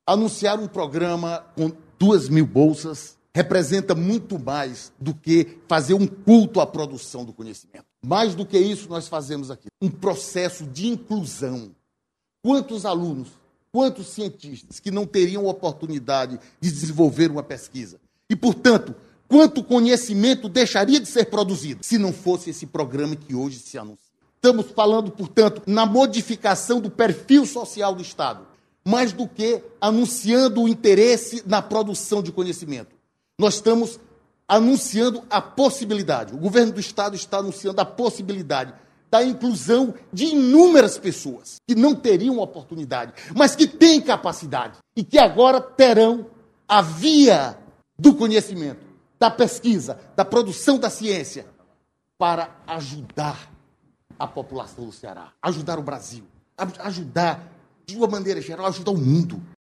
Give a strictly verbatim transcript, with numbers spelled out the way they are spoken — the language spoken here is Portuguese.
Anunciar um programa com duas mil bolsas representa muito mais do que fazer um culto à produção do conhecimento. Mais do que isso, nós fazemos aqui um processo de inclusão. Quantos alunos, quantos cientistas que não teriam oportunidade de desenvolver uma pesquisa? E, portanto, quanto conhecimento deixaria de ser produzido se não fosse esse programa que hoje se anuncia? Estamos falando, portanto, na modificação do perfil social do Estado, mais do que anunciando o interesse na produção de conhecimento. Nós estamos anunciando a possibilidade, o governo do Estado está anunciando a possibilidade da inclusão de inúmeras pessoas que não teriam oportunidade, mas que têm capacidade e que agora terão a via do conhecimento, da pesquisa, da produção da ciência, para ajudar a população do Ceará, ajudar o Brasil, ajudar, de uma maneira geral, ajudar o mundo.